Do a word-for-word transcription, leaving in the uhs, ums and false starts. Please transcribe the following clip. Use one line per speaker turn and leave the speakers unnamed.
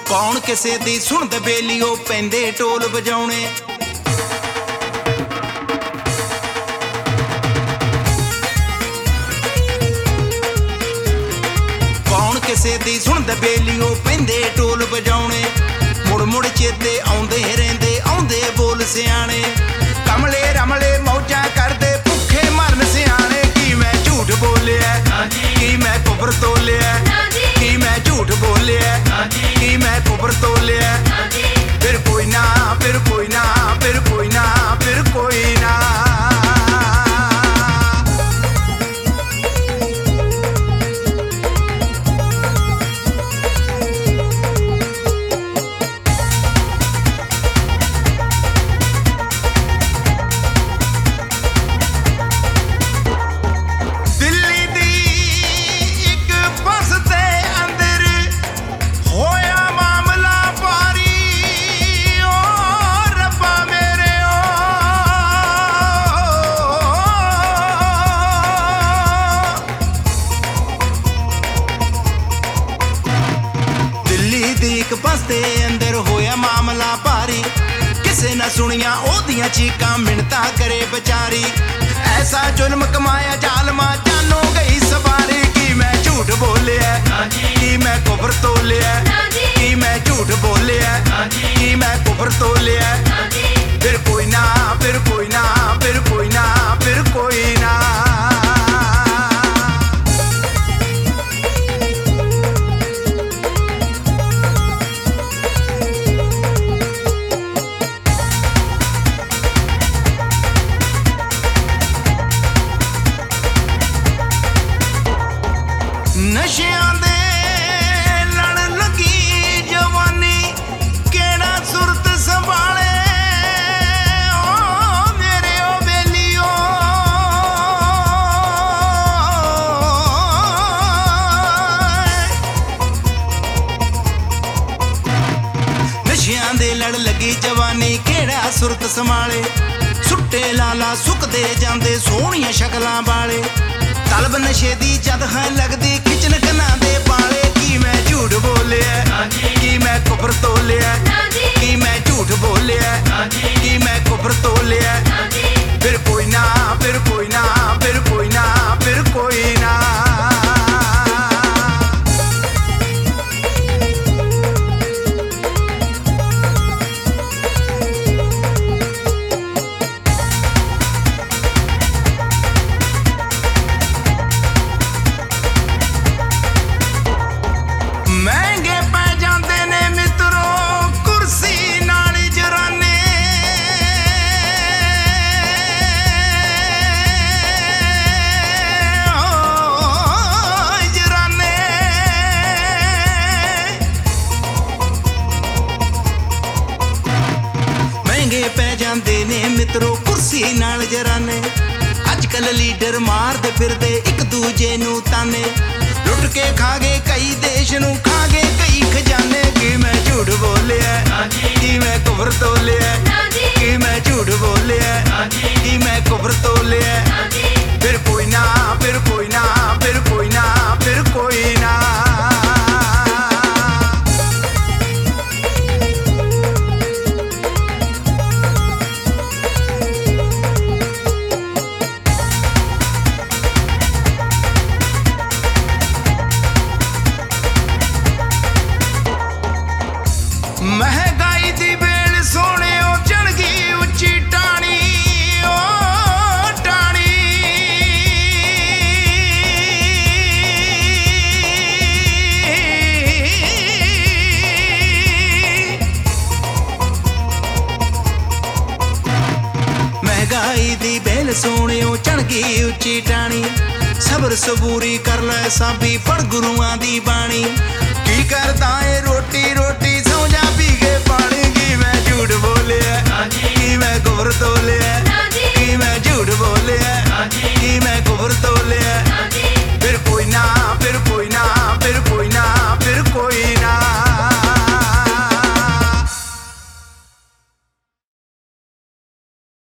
कौन किसे दी सुनद बेलियो पैंदे ढोल बजाउणे। कौन किसे दी सुनद बेलियो पैंदे ढोल बजाउणे। मुड़ मुड़ चेते आउंदे रहिंदे आउंदे बोल सियाणे। कमले रमले मौजां करदे भुखे मरन सियाणे। की मैं झूठ बोलिया की मैं कुबर तोलिया की मैं झूठ बोलिया की मैं कुबर तोलिया। फिर कोई ना फिर कोई ना फिर कोई ना फिर कोई ना। बसते अंदर होया मामला भारी। किसे ना सुनिया ओदियां चीकां मिन्नतां करे बेचारी। ऐसा जुल्म कमाया जालमा जानो गई सवारी। की मैं झूठ बोलिया की मैं कुबर तोलिया की मैं झूठ बोलिया की मैं कुबर तोलिया। फिर कोई ना फिर कोई ना फिर कोई ना फिर कोई ना। नशियां दे लड़ लगी जवानी केड़ा सुरत संभाले। ओ मेरे ओ बेलियो नशियां दे लड़ लगी जवानी केड़ा सुरत संभाले। सुट्टे लाला सुकदे जांदे सोहणियां शकलां वाले। तलब नशे दी जद है लगदी खिचन कना दे पाले। की मैं झूठ बोलिया की मैं कुबर तोलिया की मैं झूठ बोलिया की मैं कुबर तोलिया। फिर कोई ना फिर कोई ना फिर कोई ना फिर कोई ना। पै जांदे ने मित्रों कुर्सी नाल जराने। अजकल लीडर मारदे फिरदे एक दूजे नू ताने। लुट के खा गए कई देश नू खा गए कई खजाने। की मैं झूठ बोलिया की मैं कुबर तोलिया की मैं झूठ बोलिया की मैं कुबर तोलिया। फिर कोई ना फिर कोई ना फिर कोई ना फिर कोई ना। महंगाई दी बेल सोने ओ चढ़ गई उच्ची टाणी। ओ टाणी महंगाई दी बेल सोने ओ चढ़ गई उच्ची टाणी। सबर सबूरी कर लै साबी पढ़ गुरुआं दी बाणी। की करदा ए रोटी रोटी सौ जा पी के पानी। की मैं झूठ बोलिया की मैं कुबर तोलिया